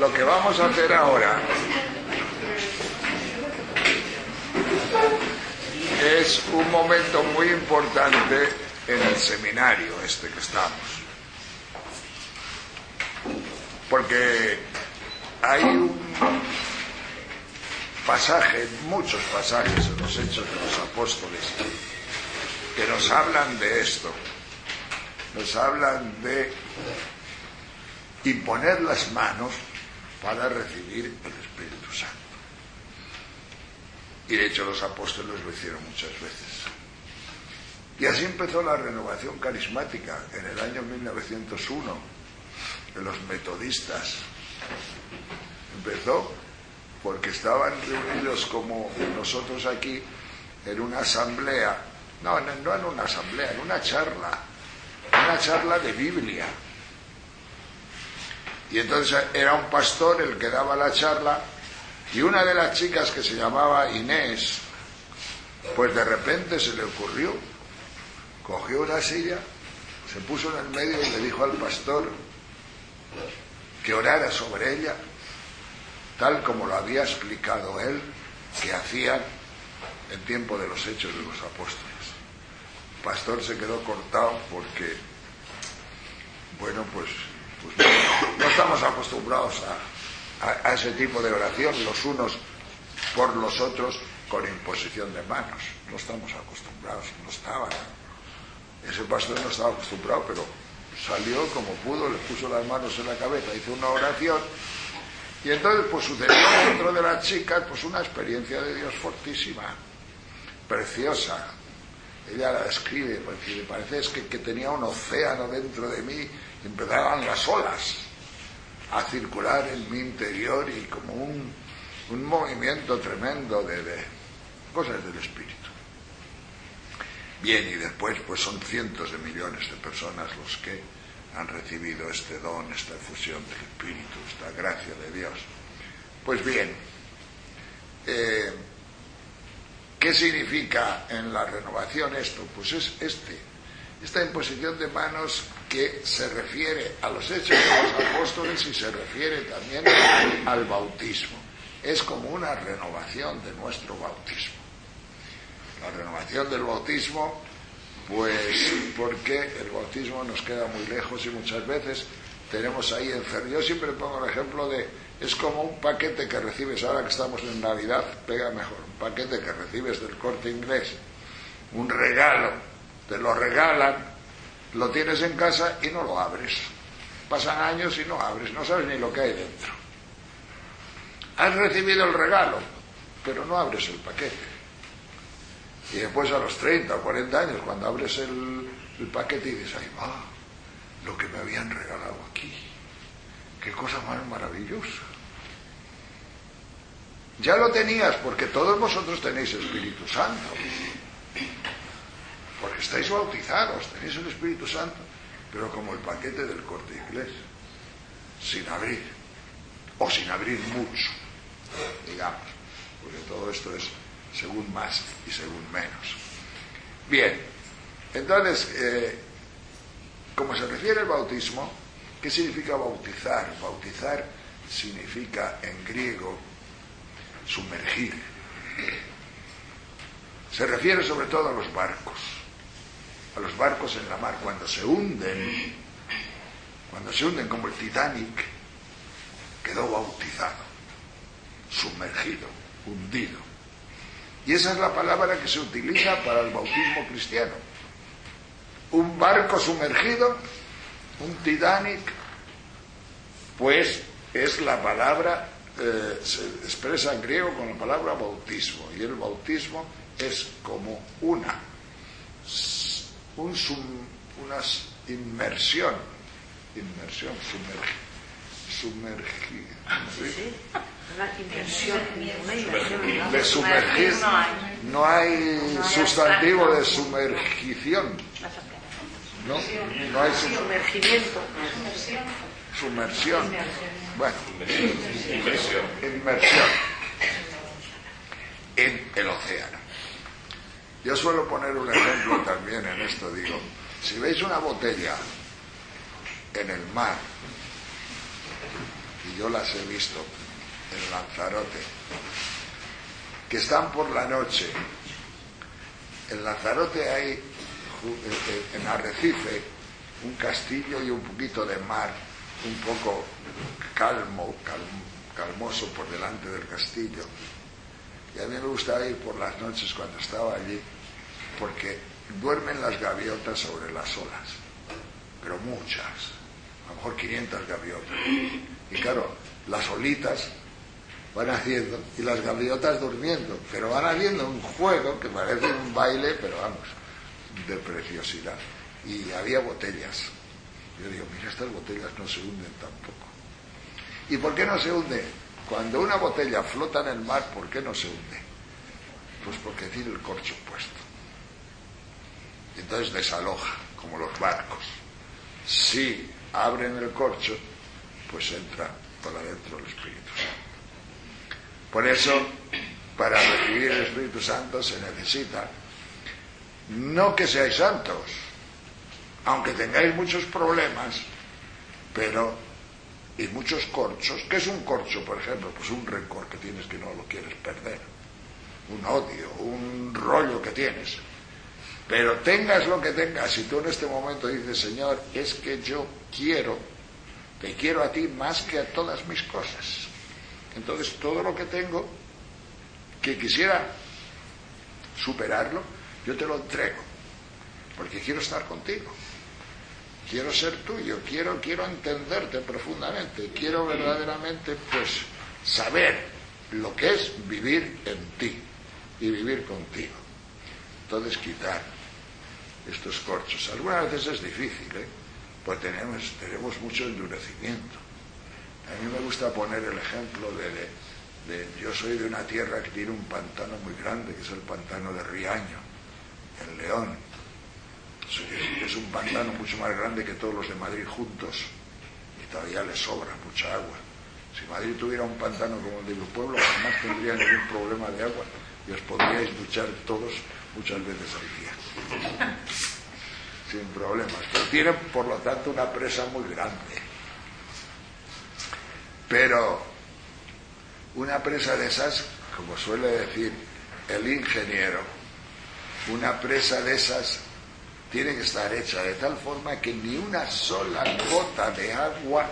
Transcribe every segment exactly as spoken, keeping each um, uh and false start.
lo que vamos a hacer ahora es un momento muy importante en el seminario este que estamos, porque hay un pasaje, muchos pasajes en los Hechos de los Apóstoles que nos hablan de esto, nos hablan de imponer las manos para recibir el Espíritu Santo. Y de hecho los apóstoles lo hicieron muchas veces. Y así empezó la renovación carismática en el año mil novecientos uno, de los metodistas. Empezó porque estaban reunidos como nosotros aquí en una asamblea, no, no en una asamblea, en una charla, una charla de Biblia. Y entonces era un pastor el que daba la charla, y una de las chicas, que se llamaba Inés, pues de repente se le ocurrió, cogió una silla, se puso en el medio y le dijo al pastor que orara sobre ella, tal como lo había explicado él que hacían en tiempo de los Hechos de los Apóstoles. El pastor se quedó cortado porque, bueno, pues, pues no, no estamos acostumbrados a, a, a ese tipo de oración los unos por los otros con imposición de manos. No estamos acostumbrados, no estaban. Ese pastor no estaba acostumbrado, pero salió como pudo, le puso las manos en la cabeza, hizo una oración. Y entonces pues sucedió dentro de las chicas pues una experiencia de Dios fortísima, preciosa. Ella la describe, porque le parece es que, que tenía un océano dentro de mí y empezaban las olas a circular en mi interior y como un, un movimiento tremendo de, de cosas del espíritu. Bien, y después pues son cientos de millones de personas los que han recibido este don, esta efusión del Espíritu, esta gracia de Dios. Pues bien, eh, ¿qué significa en la renovación esto? Pues es este, esta imposición de manos que se refiere a los Hechos de los Apóstoles y se refiere también al bautismo. Es como una renovación de nuestro bautismo. La renovación del bautismo, pues porque el bautismo nos queda muy lejos y muchas veces tenemos ahí enfermos. Yo siempre pongo el ejemplo de, es como un paquete que recibes, ahora que estamos en Navidad, pega mejor, un paquete que recibes del Corte Inglés, un regalo, te lo regalan, lo tienes en casa y no lo abres. Pasan años y no abres, no sabes ni lo que hay dentro. Has recibido el regalo, pero no abres el paquete. Y después a los treinta o cuarenta años, cuando abres el, el paquete y dices, ¡ay, va! Lo que me habían regalado aquí. ¡Qué cosa más maravillosa! Ya lo tenías, porque todos vosotros tenéis Espíritu Santo. Porque estáis bautizados, tenéis el Espíritu Santo, pero como el paquete del Corte Inglés, sin abrir, o sin abrir mucho, digamos, porque todo esto es según más y según menos. Bien, entonces, eh, como se refiere al bautismo, ¿qué significa bautizar? Bautizar significa en griego sumergir. Se refiere sobre todo a los barcos, a los barcos en la mar, cuando se hunden, cuando se hunden como el Titanic, quedó bautizado, sumergido, hundido. Y esa es la palabra que se utiliza para el bautismo cristiano. Un barco sumergido, un Titanic, pues es la palabra, eh, se expresa en griego con la palabra bautismo. Y el bautismo es como una, un sum, una inmersión, inmersión, sumergir, sumergir. Una inmersión, una inmersión. De sumergir, no hay sustantivo de sumergición. No, no hay sumergimiento. Sumersión. Bueno, inmersión. Inmersión en el océano. Yo suelo poner un ejemplo también en esto, digo, si veis una botella en el mar y yo las he visto en Lanzarote, que están por la noche. En Lanzarote hay, en Arrecife, un castillo y un poquito de mar, un poco calmo, calmo calmoso por delante del castillo. Y a mí me gustaba ir por las noches cuando estaba allí, porque duermen las gaviotas sobre las olas, pero muchas, a lo mejor quinientas gaviotas. Y claro, las olitas van haciendo y las gaviotas durmiendo, pero van haciendo un juego que parece un baile, pero vamos, de preciosidad. Y había botellas. Yo digo, mira, estas botellas no se hunden tampoco. ¿Y por qué no se hunde? Cuando una botella flota en el mar, ¿por qué no se hunde? Pues porque tiene el corcho puesto. Y entonces desaloja, como los barcos. Si abren el corcho, pues entra para adentro el Espíritu Santo. Por eso, para recibir el Espíritu Santo se necesita no que seáis santos, aunque tengáis muchos problemas, pero y muchos corchos. ¿Qué es un corcho, por ejemplo? Pues un rencor que tienes que no lo quieres perder, un odio, un rollo que tienes. Pero tengas lo que tengas, si tú en este momento dices, Señor, es que yo quiero, te quiero a ti más que a todas mis cosas, entonces todo lo que tengo que quisiera superarlo, yo te lo entrego, porque quiero estar contigo, quiero ser tuyo, quiero, quiero entenderte profundamente, quiero verdaderamente pues saber lo que es vivir en ti y vivir contigo. Entonces quitar estos corchos. Algunas veces es difícil, ¿eh? Pues tenemos, tenemos mucho endurecimiento. A mí me gusta poner el ejemplo de, de, de yo soy de una tierra que tiene un pantano muy grande, que es el pantano de Riaño, en León. Es un pantano mucho más grande que todos los de Madrid juntos y todavía le sobra mucha agua. Si Madrid tuviera un pantano como el de mi pueblo, jamás tendría ningún problema de agua y os podríais duchar todos muchas veces al día sin problemas, pero tiene por lo tanto una presa muy grande. Pero una presa de esas, como suele decir el ingeniero, una presa de esas tiene que estar hecha de tal forma que ni una sola gota de agua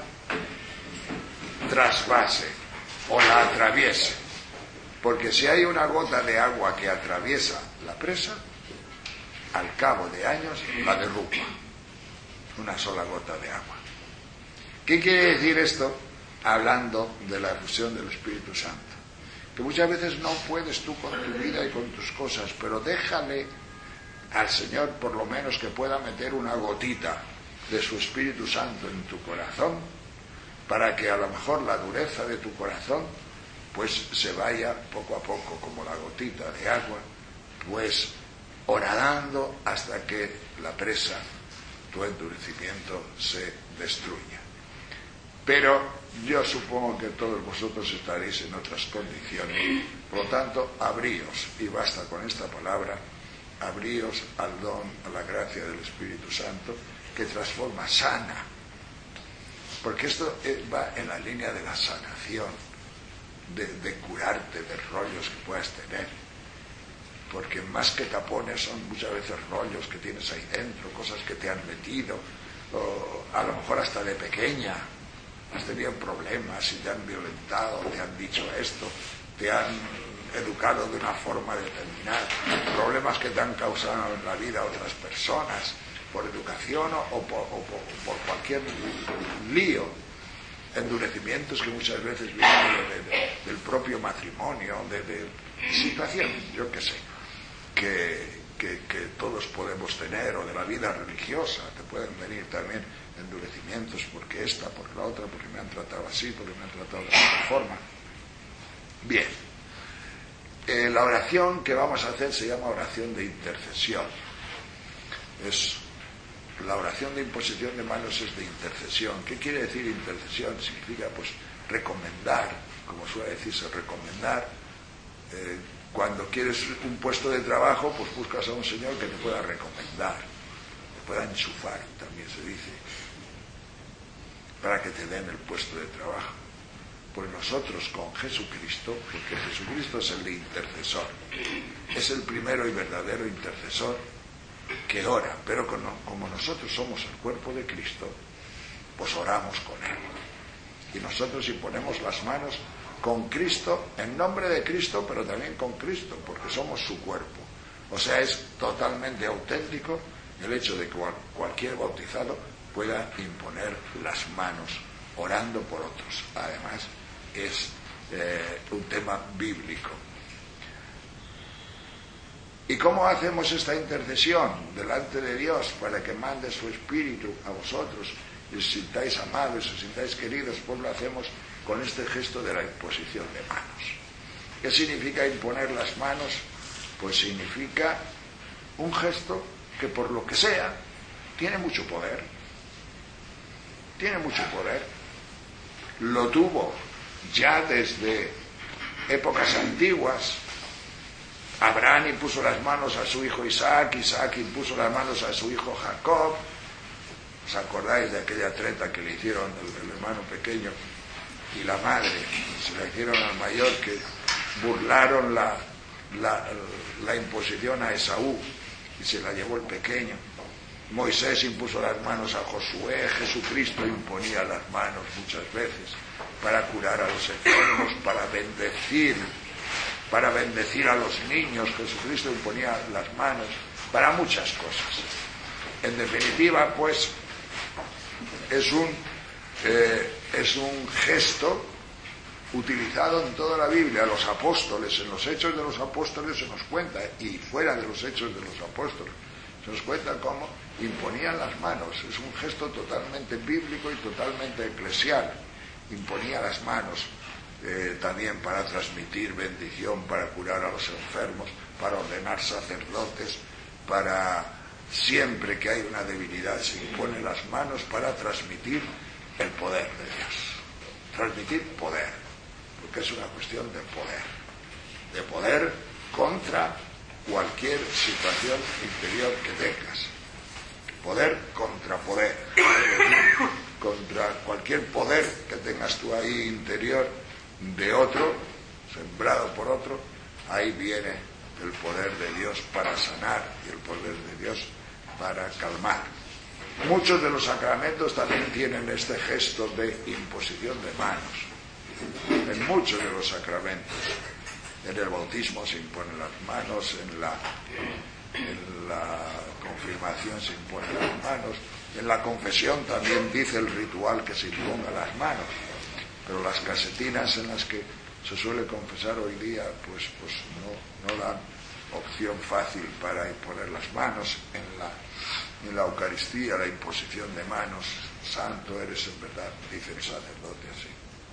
trasvase o la atraviese, porque si hay una gota de agua que atraviesa la presa, al cabo de años la derrumba, una sola gota de agua. ¿Qué quiere decir esto? Hablando de la efusión del Espíritu Santo, que muchas veces no puedes tú con tu vida y con tus cosas, pero déjale al Señor por lo menos que pueda meter una gotita de su Espíritu Santo en tu corazón, para que a lo mejor la dureza de tu corazón pues se vaya poco a poco, como la gotita de agua, pues horadando hasta que la presa, tu endurecimiento, se destruya. Pero yo supongo que todos vosotros estaréis en otras condiciones, por lo tanto, abríos, y basta con esta palabra, abríos al don, a la gracia del Espíritu Santo, que transforma, sana, porque esto va en la línea de la sanación, de, de curarte de rollos que puedas tener, porque más que tapones son muchas veces rollos que tienes ahí dentro, cosas que te han metido, o a lo mejor hasta de pequeña has tenido problemas y te han violentado, te han dicho esto, te han educado de una forma determinada, problemas que te han causado en la vida otras personas, por educación o, o, por, o por, por cualquier lío, endurecimientos que muchas veces vienen de, de, del propio matrimonio, de, de situaciones, yo qué sé, que, que, que todos podemos tener, o de la vida religiosa, te pueden venir también endurecimientos porque esta, por la otra, porque me han tratado así, porque me han tratado de otra forma. Bien, eh, la oración que vamos a hacer se llama oración de intercesión. Es la oración de imposición de manos, es de intercesión. ¿Qué quiere decir intercesión? Significa pues recomendar, como suele decirse, recomendar. Eh, cuando quieres un puesto de trabajo, pues buscas a un señor que te pueda recomendar, te pueda enchufar, también se dice, para que te den el puesto de trabajo. nosotros con Jesucristo, porque Jesucristo es el intercesor, es el primero y verdadero intercesor que ora, pero como nosotros somos el cuerpo de Cristo, pues oramos con Él. Y nosotros imponemos las manos con Cristo, en nombre de Cristo, pero también con Cristo, porque somos su cuerpo. O sea, es totalmente auténtico el hecho de que cualquier bautizado pueda imponer las manos orando por otros. Además, es eh, un tema bíblico. ¿Y cómo hacemos esta intercesión delante de Dios para que mande su Espíritu a vosotros y os sintáis amados, os sintáis queridos? Pues lo hacemos con este gesto de la imposición de manos. ¿Qué significa imponer las manos? Pues significa un gesto que por lo que sea tiene mucho poder. Tiene mucho poder. Lo tuvo ya desde épocas antiguas. Abraham impuso las manos a su hijo Isaac, Isaac impuso las manos a su hijo Jacob. ¿Os acordáis de aquella treta que le hicieron el, el hermano pequeño y la madre? Se la hicieron al mayor, que burlaron la, la, la imposición a Esaú y se la llevó el pequeño. Moisés impuso las manos a Josué, Jesucristo imponía las manos muchas veces para curar a los enfermos, para bendecir, para bendecir a los niños. Jesucristo imponía las manos para muchas cosas. En definitiva, pues, es un, eh, es un gesto utilizado en toda la Biblia. Los apóstoles, en los Hechos de los Apóstoles se nos cuenta, y fuera de los Hechos de los Apóstoles, se nos cuenta cómo imponían las manos. Es un gesto totalmente bíblico y totalmente eclesial. Imponía las manos eh, también para transmitir bendición, para curar a los enfermos, para ordenar sacerdotes, para siempre que hay una debilidad se impone las manos para transmitir el poder de Dios. Transmitir poder, porque es una cuestión de poder, de poder contra cualquier situación interior que tengas. Poder contra poder, es decir, contra cualquier poder que tengas tú ahí interior de otro, sembrado por otro. Ahí viene el poder de Dios para sanar y el poder de Dios para calmar. Muchos de los sacramentos también tienen este gesto de imposición de manos. En muchos de los sacramentos, en el bautismo se imponen las manos, en la, en la confirmación se imponen las manos, en la confesión también dice el ritual que se imponga las manos, pero las casetinas en las que se suele confesar hoy día, pues, pues no, no dan opción fácil para imponer las manos. En la, en la Eucaristía, la imposición de manos, santo eres en verdad, dice el sacerdote así,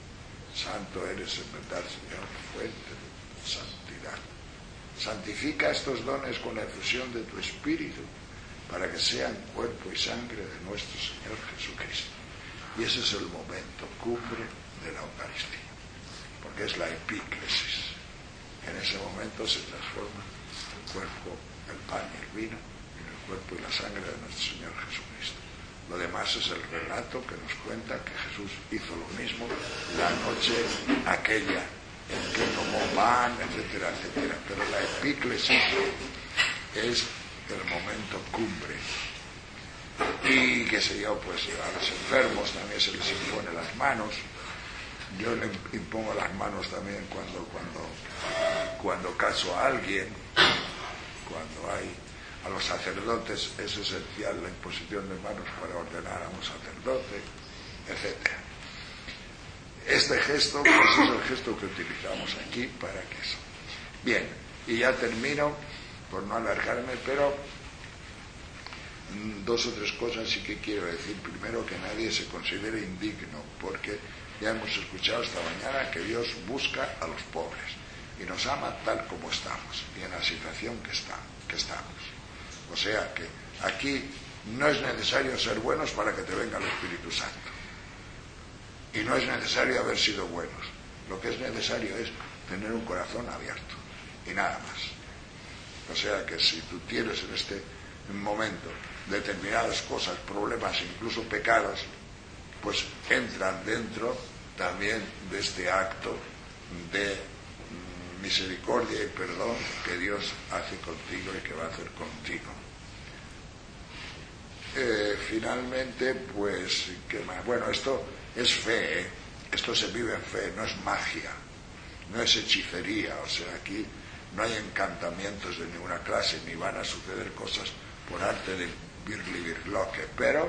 santo eres en verdad, Señor, fuente de santidad. Santifica estos dones con la efusión de tu Espíritu, para que sean cuerpo y sangre de nuestro Señor Jesucristo. Y ese es el momento cumbre de la Eucaristía, porque es la epíclesis. En ese momento se transforma el cuerpo, el pan y el vino, en el cuerpo y la sangre de nuestro Señor Jesucristo. Lo demás es el relato que nos cuenta que Jesús hizo lo mismo la noche aquella en que tomó pan, etcétera, etcétera. Pero la epíclesis es el momento cumbre. Y qué sé yo, pues a los enfermos también se les impone las manos. Yo le impongo las manos también cuando cuando cuando caso a alguien, cuando hay a los sacerdotes es esencial la imposición de manos para ordenar a un sacerdote, etcétera. Este gesto, pues es el gesto que utilizamos aquí para que eso. Bien, y ya termino, por no alargarme, pero dos o tres cosas sí que quiero decir. Primero, que nadie se considere indigno, porque ya hemos escuchado esta mañana que Dios busca a los pobres y nos ama tal como estamos y en la situación que, está, que estamos. O sea que aquí no es necesario ser buenos para que te venga el Espíritu Santo. Y no es necesario haber sido buenos. Lo que es necesario es tener un corazón abierto y nada más. O sea que si tú tienes en este momento determinadas cosas, problemas, incluso pecados, pues entran dentro también de este acto de misericordia y perdón que Dios hace contigo y que va a hacer contigo. Eh, finalmente, pues, ¿qué más? Bueno, esto es fe, ¿eh? Esto se vive en fe, no es magia, no es hechicería, o sea, aquí no hay encantamientos de ninguna clase, ni van a suceder cosas por arte de birli-birloque, pero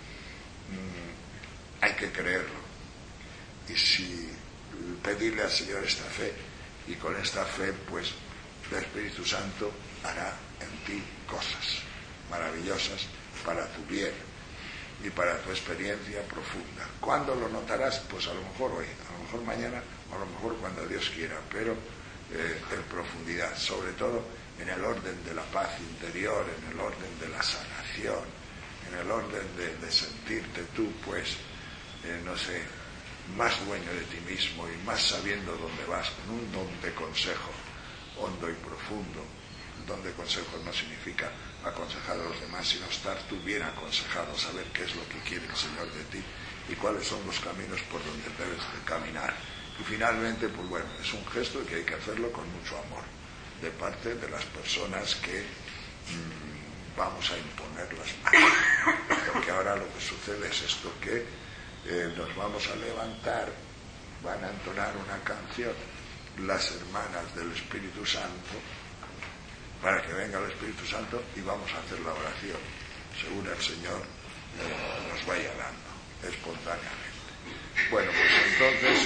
mmm, hay que creerlo. Y si pedirle al Señor esta fe, y con esta fe, pues, el Espíritu Santo hará en ti cosas maravillosas para tu bien y para tu experiencia profunda. ¿Cuándo lo notarás? Pues a lo mejor hoy, a lo mejor mañana, o a lo mejor cuando Dios quiera, pero eh, en profundidad, sobre todo en el orden de la paz interior, en el orden de la sanación, en el orden de, de sentirte tú, pues, eh, no sé, más dueño de ti mismo y más sabiendo dónde vas, con un don de consejo hondo y profundo. El don de consejo no significa aconsejar a los demás, sino estar tú bien aconsejado, saber qué es lo que quiere el Señor de ti y cuáles son los caminos por donde debes de caminar. Y finalmente, pues bueno, es un gesto que hay que hacerlo con mucho amor, de parte de las personas que mmm, vamos a imponer las manos. Porque ahora lo que sucede es esto, que eh, nos vamos a levantar, van a entonar una canción, las hermanas del Espíritu Santo, para que venga el Espíritu Santo y vamos a hacer la oración, según el Señor eh, nos vaya dando, espontáneamente. Bueno, pues entonces,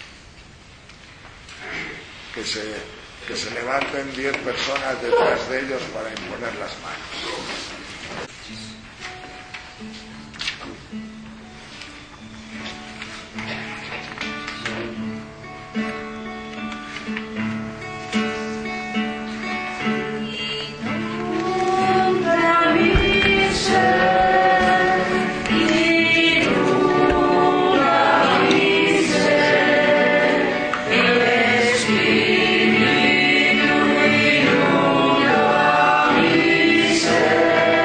que se, que se levanten diez personas detrás de ellos para imponer las manos. Say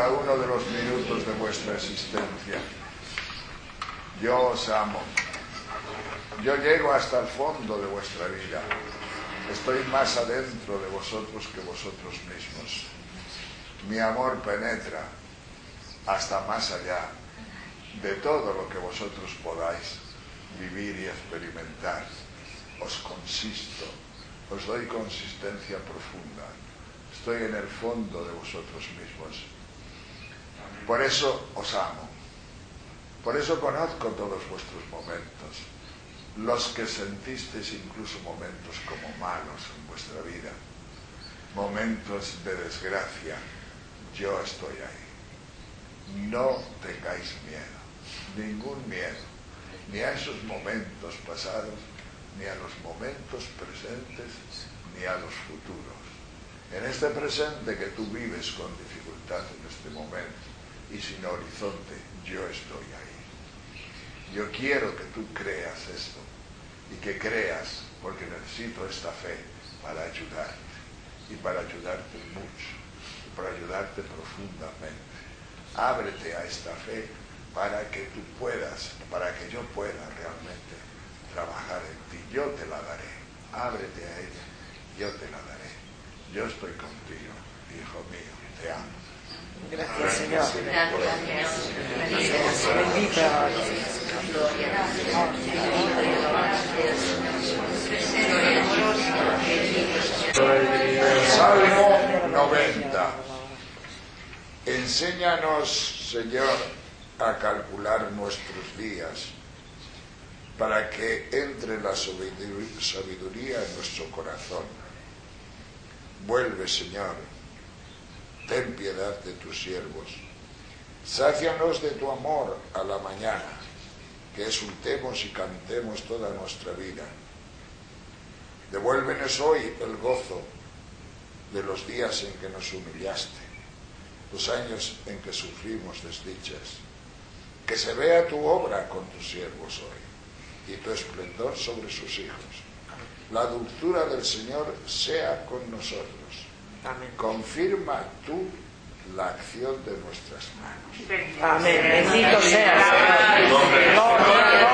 cada uno de los minutos de vuestra existencia. Yo os amo. Yo llego hasta el fondo de vuestra vida. Estoy más adentro de vosotros que vosotros mismos. Mi amor penetra hasta más allá de todo lo que vosotros podáis vivir y experimentar. Os consisto, os doy consistencia profunda. Estoy en el fondo de vosotros mismos. Por eso os amo. Por eso conozco todos vuestros momentos. Los que sentisteis incluso momentos como malos en vuestra vida. Momentos de desgracia. Yo estoy ahí. No tengáis miedo. Ningún miedo. Ni a esos momentos pasados, ni a los momentos presentes, ni a los futuros. En este presente que tú vives con dificultad en este momento y sin horizonte, yo estoy ahí. Yo quiero que tú creas esto y que creas, porque necesito esta fe para ayudarte y para ayudarte mucho y para ayudarte profundamente. Ábrete a esta fe para que tú puedas, para que yo pueda realmente trabajar en ti. Yo te la daré. Ábrete a ella. Yo te la daré. Yo estoy contigo, hijo mío. Te amo. Gracias, Señor. Gracias. Salmo noventa. Enséñanos, Señor, a calcular nuestros días para que entre la sabiduría en nuestro corazón. Vuelve, Señor, ten piedad de tus siervos. Sácianos de tu amor a la mañana, que exultemos y cantemos toda nuestra vida. Devuélvenos hoy el gozo de los días en que nos humillaste, los años en que sufrimos desdichas. Que se vea tu obra con tus siervos hoy y tu esplendor sobre sus hijos. La dulzura del Señor sea con nosotros. Amén. Confirma tú la acción de nuestras manos. Amén. Bendito seas, Señor.